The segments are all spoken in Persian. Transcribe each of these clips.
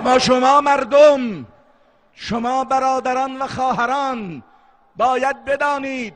اما شما مردم، شما برادران و خواهران باید بدانید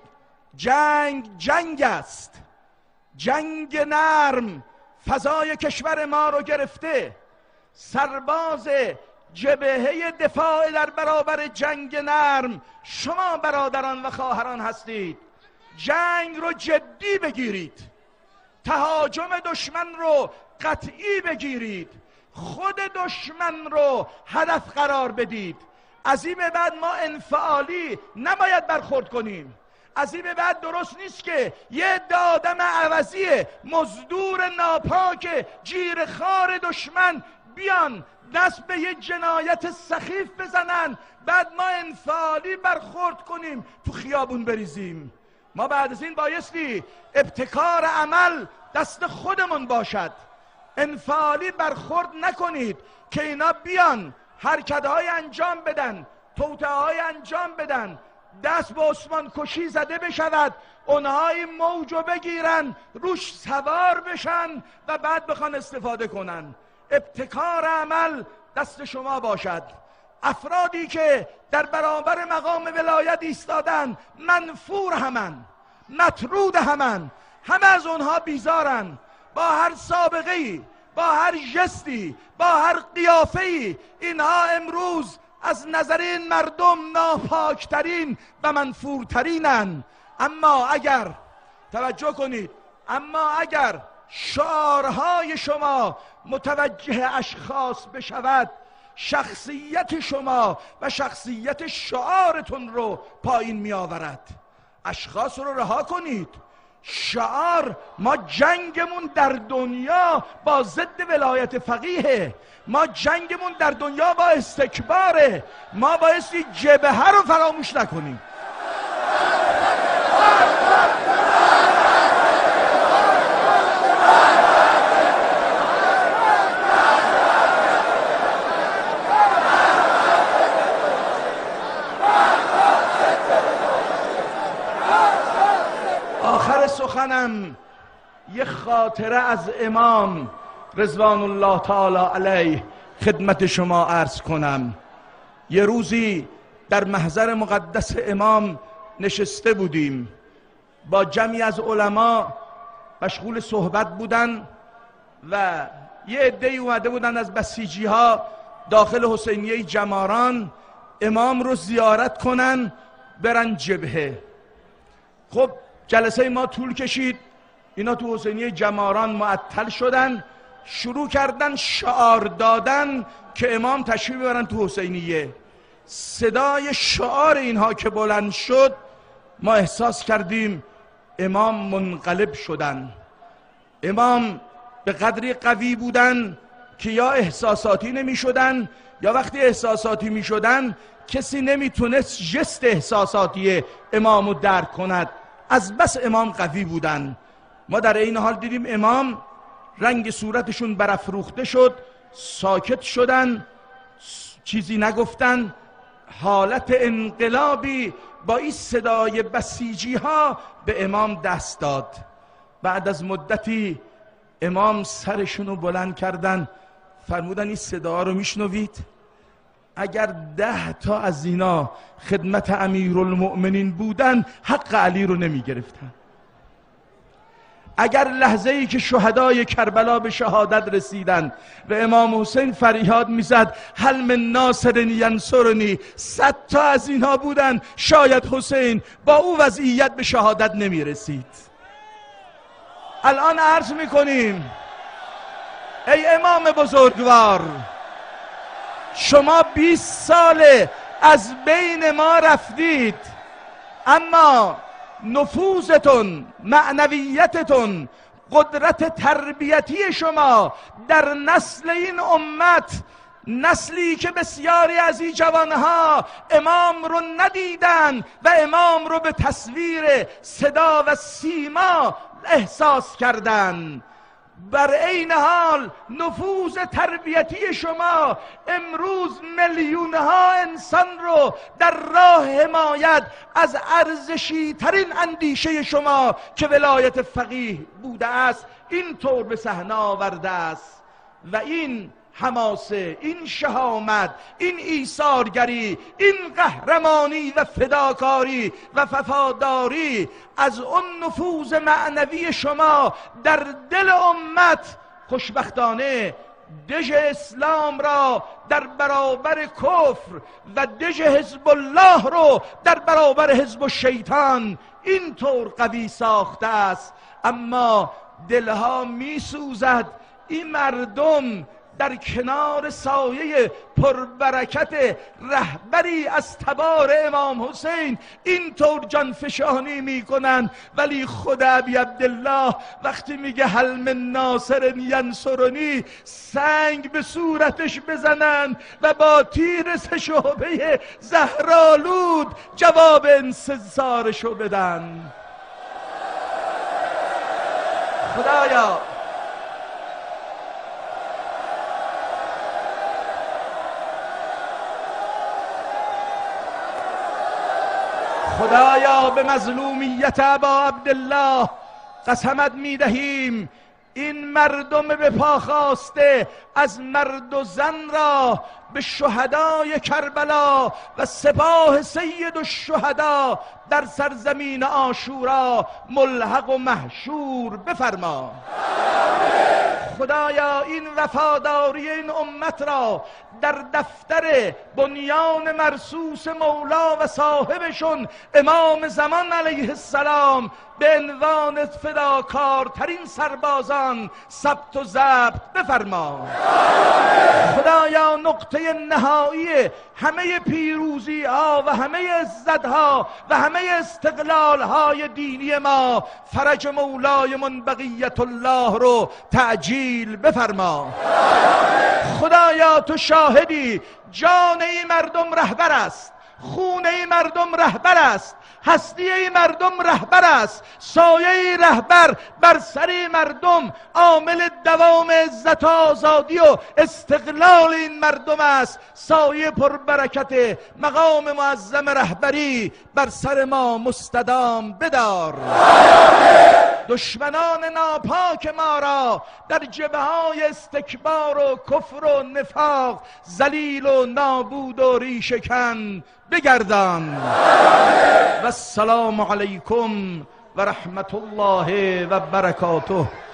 جنگ است. جنگ نرم فضای کشور ما رو گرفته. سرباز جبهه دفاع در برابر جنگ نرم شما برادران و خواهران هستید. جنگ رو جدی بگیرید، تهاجم دشمن رو قطعی بگیرید، خود دشمن رو هدف قرار بدید. از این به بعد ما انفعالی نباید برخورد کنیم. از این به بعد درست نیست که یه عده آدم عوضی مزدور ناپاک جیرخوار دشمن بیان دست به یه جنایت سخیف بزنن، بعد ما انفعالی برخورد کنیم، تو خیابون بریزیم. ما بعد از این بایستی ابتکار عمل دست خودمون باشد. انفعالی برخورد نکنید که اینا بیان حرکت‌های انجام بدن، توطئه‌های انجام بدن، دست به عثمان کشی زده بشود، اونهای موجو بگیرن روش سوار بشن و بعد بخوان استفاده کنن. ابتکار عمل دست شما باشد. افرادی که در برابر مقام ولایت ایستادن منفور همن، مطرود همن، همه از اونها بیزارن. با هر سابقه‌ای، با هر ژستی، با هر قیافه‌ای اینها امروز از نظر این مردم ناپاکترین و منفورترینن. اما اگر توجه کنید، اما اگر شعارهای شما متوجه اشخاص بشود، شخصیت شما و شخصیت شعارتون رو پایین می آورد. اشخاص رو رها کنید. شعار ما جنگمون در دنیا با ضد ولایت فقیه، ما جنگمون در دنیا با استکباره. ما بایستی جبهه رو فراموش نکنیم. آخر سخنم یه خاطره از امام رضوان الله تعالی علیه خدمت شما عرض کنم. یه روزی در محضر مقدس امام نشسته بودیم، با جمعی از علما مشغول صحبت بودن و یه عده‌ای اومده بودن از بسیجی ها داخل حسینیه جماران امام رو زیارت کنن برن جبهه. خب جلسه ما طول کشید، اینا تو حسینیه جماران معطل شدن، شروع کردن شعار دادن که امام تشریف ببرن تو حسینیه. صدای شعار اینها که بلند شد ما احساس کردیم امام منقلب شدن. امام به قدری قوی بودن که یا احساساتی نمی شدن یا وقتی احساساتی می شدن کسی نمیتونست ژست احساساتی امامو درک کند، از بس امام قوی بودن. ما در این حال دیدیم امام رنگ صورتشون برافروخته شد، ساکت شدن، چیزی نگفتن. حالت انقلابی با این صدای بسیجی ها به امام دست داد. بعد از مدتی امام سرشونو بلند کردن، فرمودن این صدا رو میشنوید؟ اگر 10 تا از اینا خدمت امیرالمؤمنین بودن حق علی رو نمی گرفتن. اگر لحظه ای که شهدای کربلا به شهادت رسیدن و امام حسین فریاد میزد هل من ناصر ینصرنی، 100 تا از اینها بودن شاید حسین با او وضعیت به شهادت نمی رسید. الان عرض میکنیم ای امام بزرگوار، شما 20 ساله از بین ما رفتید، اما نفوذتون، معنویتتون، قدرت تربیتی شما در نسل این امت، نسلی که بسیاری از این جوانها امام رو ندیدن و امام رو به تصویر صدا و سیما احساس کردن، بر عین حال نفوذ تربیتی شما امروز میلیون ها انسان رو در راه حمایت از ارزشی ترین اندیشه شما که ولایت فقیه بوده است اینطور به صحنه آورده است. و این حماسه، این شهامت، این ایثارگری، این قهرمانی و فداکاری و وفاداری از اون نفوذ معنوی شما در دل امت خوشبختانه دژ اسلام را در برابر کفر و دژ حزب الله رو در برابر حزب الشیطان اینطور قوی ساخته است. اما دلها می سوزد این مردم در کنار سایه پربرکت رهبری از تبار امام حسین اینطور جانفشانی میکنن، ولی خود ابی عبدالله وقتی میگه هل من ناصر ینصرنی سنگ به صورتش بزنن و با تیر شعبه زهرالود جواب انتصارشو بدن. خدایا به مظلومیت ابا عبدالله قسمت میدهیم این مردم به پا خواسته از مرد و زن را به شهدای کربلا و سپاه سید الشهدا در سرزمین عاشورا ملحق و محشور بفرما. خدایا این وفاداری این امت را در دفتر بنیان مرصوص مولا و صاحبشون امام زمان علیه السلام به عنوان فداکارترین سربازان ثبت و ضبط بفرما. خدایا نقطه نهایی همه پیروزی ها و همه عزت ها و همه استقلال های دینی ما فرج مولای من بقیت الله رو تعجیل بفرما. خدایا تو شاهدی جان این مردم رهبر است، خون این مردم رهبر است، هستی این مردم رهبر است، سایه رهبر بر سر مردم عامل دوام عزت و آزادی و استقلال این مردم است. سایه پربرکت مقام معظم رهبری بر سر ما مستدام بدار. دشمنان ناپاک ما را در جبهه‌های استکبار و کفر و نفاق ذلیل و نابود و ریشه‌کن بگردان. و السلام علیکم و رحمت الله و برکاته.